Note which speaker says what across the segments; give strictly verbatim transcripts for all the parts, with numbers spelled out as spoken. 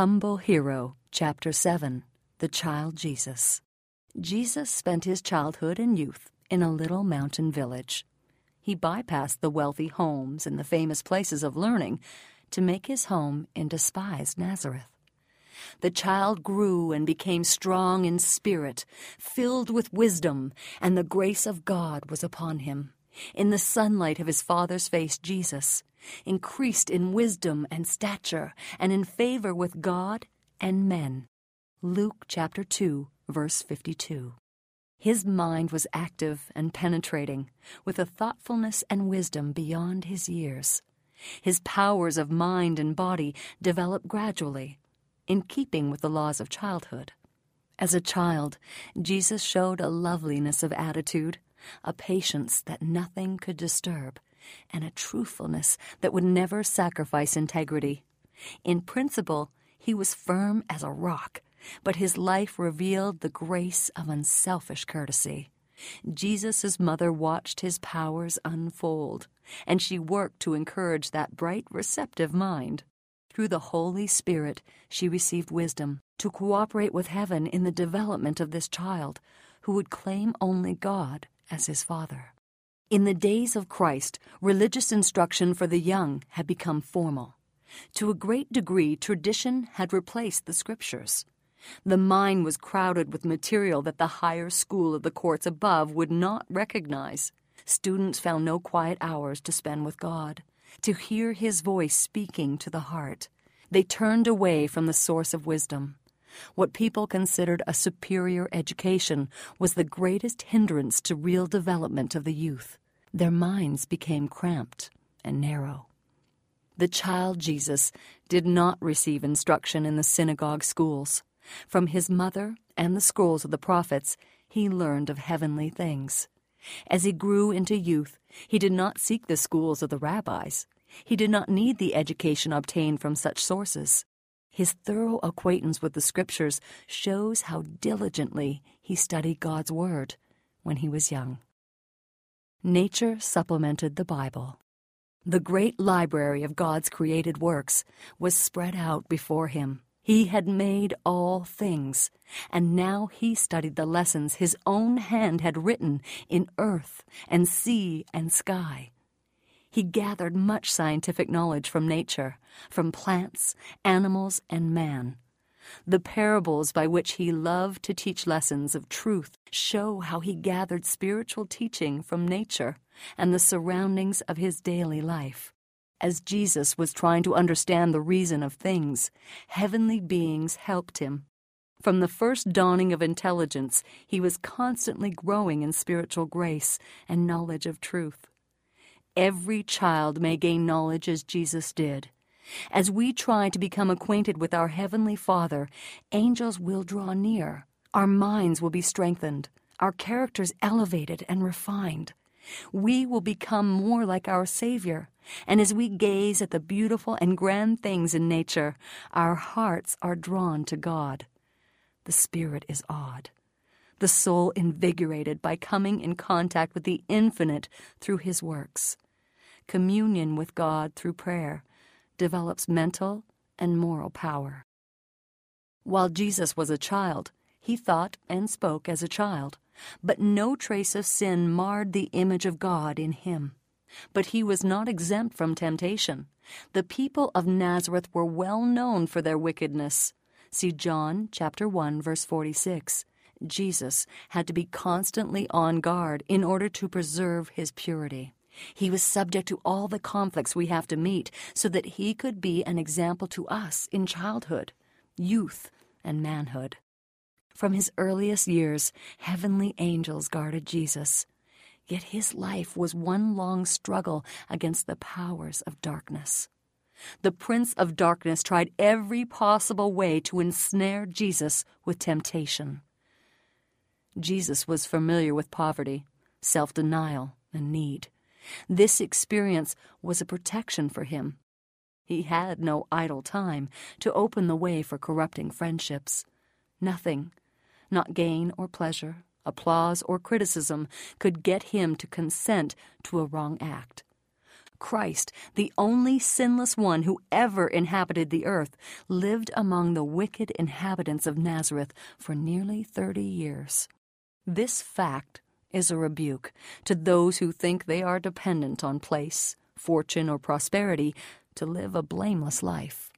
Speaker 1: Humble Hero, Chapter seven, The Child Jesus. Jesus spent his childhood and youth in a little mountain village. He bypassed the wealthy homes and the famous places of learning to make his home in despised Nazareth. The child grew and became strong in spirit, filled with wisdom, and the grace of God was upon him. In the sunlight of his Father's face, Jesus increased in wisdom and stature and in favor with God and men. Luke chapter two, verse fifty-two. His mind was active and penetrating, with a thoughtfulness and wisdom beyond his years. His powers of mind and body developed gradually, in keeping with the laws of childhood. As a child, Jesus showed a loveliness of attitude, a patience that nothing could disturb, and a truthfulness that would never sacrifice integrity. In principle, he was firm as a rock, but his life revealed the grace of unselfish courtesy. Jesus' mother watched his powers unfold, and she worked to encourage that bright, receptive mind. Through the Holy Spirit, she received wisdom to cooperate with heaven in the development of this child, who would claim only God as his father. In the days of Christ, religious instruction for the young had become formal. To a great degree, tradition had replaced the scriptures. The mind was crowded with material that the higher school of the courts above would not recognize. Students found no quiet hours to spend with God, to hear his voice speaking to the heart. They turned away from the source of wisdom. What people considered a superior education was the greatest hindrance to real development of the youth. Their minds became cramped and narrow. The child Jesus did not receive instruction in the synagogue schools. From his mother and the scrolls of the prophets, he learned of heavenly things. As he grew into youth, he did not seek the schools of the rabbis. He did not need the education obtained from such sources. His thorough acquaintance with the scriptures shows how diligently he studied God's word when he was young. Nature supplemented the Bible. The great library of God's created works was spread out before him. He had made all things, and now he studied the lessons his own hand had written in earth and sea and sky. He gathered much scientific knowledge from nature, from plants, animals, and man. The parables by which he loved to teach lessons of truth show how he gathered spiritual teaching from nature and the surroundings of his daily life. As Jesus was trying to understand the reason of things, heavenly beings helped him. From the first dawning of intelligence, he was constantly growing in spiritual grace and knowledge of truth. Every child may gain knowledge as Jesus did. As we try to become acquainted with our Heavenly Father, angels will draw near. Our minds will be strengthened, our characters elevated and refined. We will become more like our Savior, and as we gaze at the beautiful and grand things in nature, our hearts are drawn to God. The spirit is awed, the soul invigorated by coming in contact with the infinite through his works. Communion with God through prayer develops mental and moral power. While Jesus was a child, he thought and spoke as a child, but no trace of sin marred the image of God in him. But he was not exempt from temptation. The people of Nazareth were well known for their wickedness. See John chapter one, verse forty-six. Jesus had to be constantly on guard in order to preserve his purity. He was subject to all the conflicts we have to meet so that he could be an example to us in childhood, youth, and manhood. From his earliest years, heavenly angels guarded Jesus. Yet his life was one long struggle against the powers of darkness. The prince of darkness tried every possible way to ensnare Jesus with temptation. Jesus was familiar with poverty, self-denial, and need. This experience was a protection for him. He had no idle time to open the way for corrupting friendships. Nothing, not gain or pleasure, applause or criticism, could get him to consent to a wrong act. Christ, the only sinless one who ever inhabited the earth, lived among the wicked inhabitants of Nazareth for nearly thirty years. This fact is a rebuke to those who think they are dependent on place, fortune, or prosperity to live a blameless life.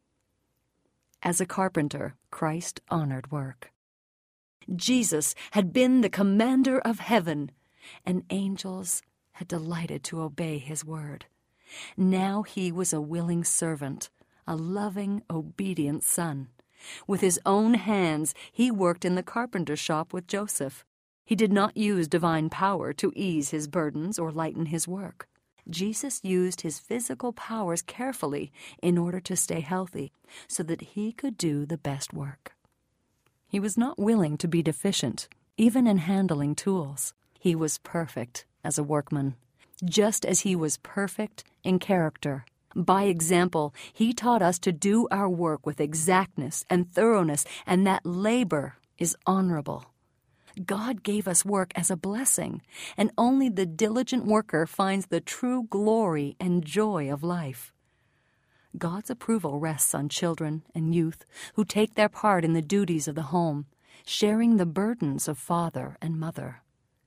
Speaker 1: As a carpenter, Christ honored work. Jesus had been the commander of heaven, and angels had delighted to obey his word. Now he was a willing servant, a loving, obedient son. With his own hands, he worked in the carpenter shop with Joseph. He did not use divine power to ease his burdens or lighten his work. Jesus used his physical powers carefully in order to stay healthy, so that he could do the best work. He was not willing to be deficient, even in handling tools. He was perfect as a workman, just as he was perfect in character. By example, he taught us to do our work with exactness and thoroughness, and that labor is honorable. God gave us work as a blessing, and only the diligent worker finds the true glory and joy of life. God's approval rests on children and youth who take their part in the duties of the home, sharing the burdens of father and mother.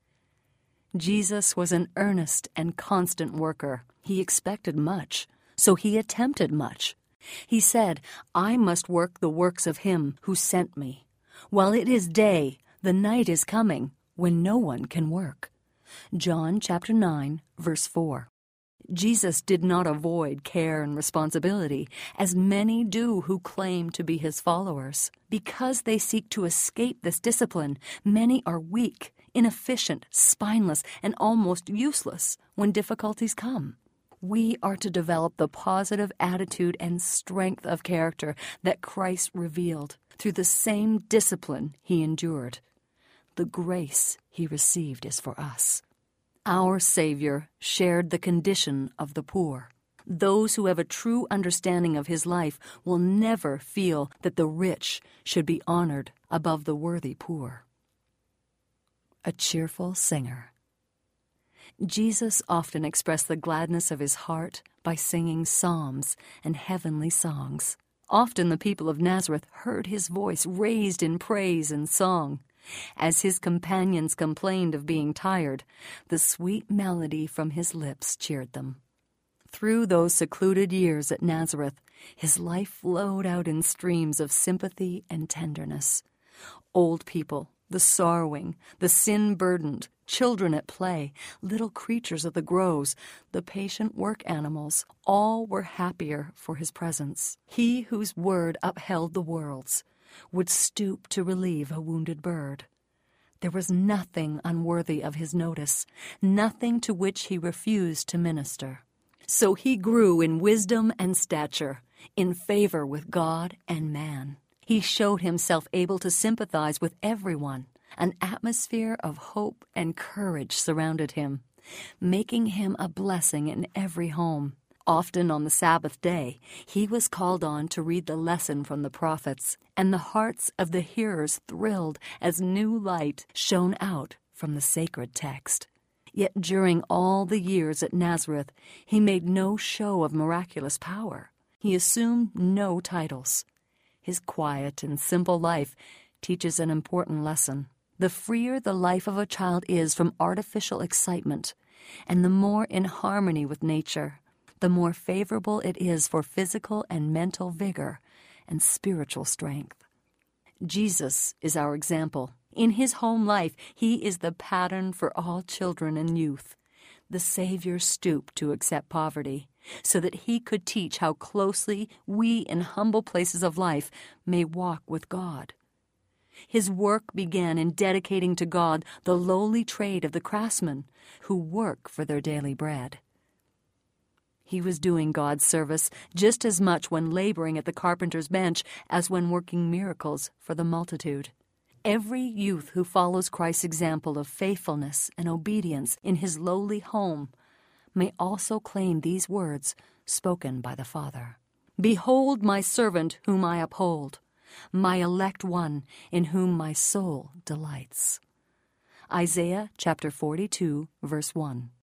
Speaker 1: Jesus was an earnest and constant worker. He expected much, so he attempted much. He said, "I must work the works of him who sent me. While it is day, the night is coming when no one can work." John chapter nine, verse four. Jesus did not avoid care and responsibility, as many do who claim to be his followers. Because they seek to escape this discipline, many are weak, inefficient, spineless, and almost useless when difficulties come. We are to develop the positive attitude and strength of character that Christ revealed through the same discipline he endured. The grace he received is for us. Our Savior shared the condition of the poor. Those who have a true understanding of his life will never feel that the rich should be honored above the worthy poor. A cheerful singer. Jesus often expressed the gladness of his heart by singing psalms and heavenly songs. Often the people of Nazareth heard his voice raised in praise and song. As his companions complained of being tired, the sweet melody from his lips cheered them. Through those secluded years at Nazareth, his life flowed out in streams of sympathy and tenderness. Old people, the sorrowing, the sin-burdened, children at play, little creatures of the groves, the patient work animals, all were happier for his presence. He whose word upheld the worlds would stoop to relieve a wounded bird. There was nothing unworthy of his notice, nothing to which he refused to minister. So he grew in wisdom and stature, in favor with God and man. He showed himself able to sympathize with everyone. An atmosphere of hope and courage surrounded him, making him a blessing in every home. Often on the Sabbath day, he was called on to read the lesson from the prophets, and the hearts of the hearers thrilled as new light shone out from the sacred text. Yet during all the years at Nazareth, he made no show of miraculous power. He assumed no titles. His quiet and simple life teaches an important lesson. The freer the life of a child is from artificial excitement, and the more in harmony with nature, the more favorable it is for physical and mental vigor and spiritual strength. Jesus is our example. In his home life, he is the pattern for all children and youth. The Savior stooped to accept poverty, so that he could teach how closely we in humble places of life may walk with God. His work began in dedicating to God the lowly trade of the craftsmen who work for their daily bread. He was doing God's service just as much when laboring at the carpenter's bench as when working miracles for the multitude. Every youth who follows Christ's example of faithfulness and obedience in his lowly home may also claim these words spoken by the Father. "Behold my servant whom I uphold, my elect one in whom my soul delights." Isaiah chapter forty-two, verse one.